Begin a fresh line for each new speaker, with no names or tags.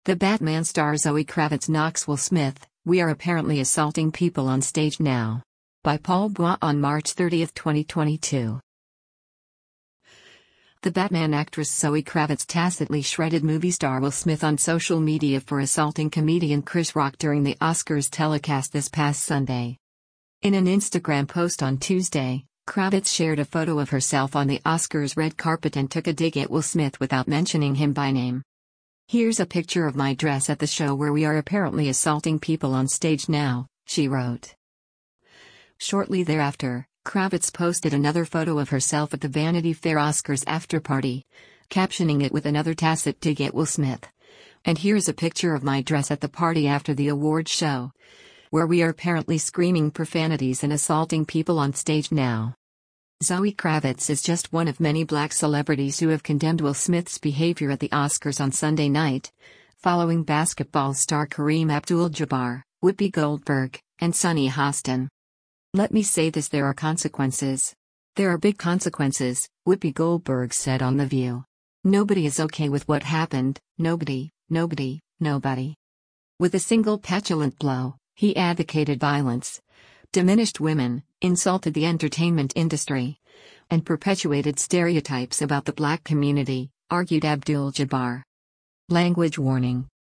The Batman star Zoe Kravitz knocks Will Smith, "We are apparently assaulting people on stage now." By Paul Bois on March 30, 2022. The Batman actress Zoe Kravitz tacitly shredded movie star Will Smith on social media for assaulting comedian Chris Rock during the Oscars telecast this past Sunday. In an Instagram post on Tuesday, Kravitz shared a photo of herself on the Oscars red carpet and took a dig at Will Smith without mentioning him by name. "Here's a picture of my dress at the show where we are apparently assaulting people on stage now," she wrote. Shortly thereafter, Kravitz posted another photo of herself at the Vanity Fair Oscars after-party, captioning it with another tacit dig at Will Smith. "And here's a picture of my dress at the party after the awards show, where we are apparently screaming profanities and assaulting people on stage now." Zoe Kravitz is just one of many black celebrities who have condemned Will Smith's behavior at the Oscars on Sunday night, following basketball star Kareem Abdul-Jabbar, Whoopi Goldberg, and Sunny Hostin. "Let me say this: there are consequences. There are big consequences," Whoopi Goldberg said on The View. "Nobody is okay with what happened, nobody. With a single petulant blow, he advocated violence, diminished women, insulted the entertainment industry, and perpetuated stereotypes about the black community," argued Abdul-Jabbar. Language warning.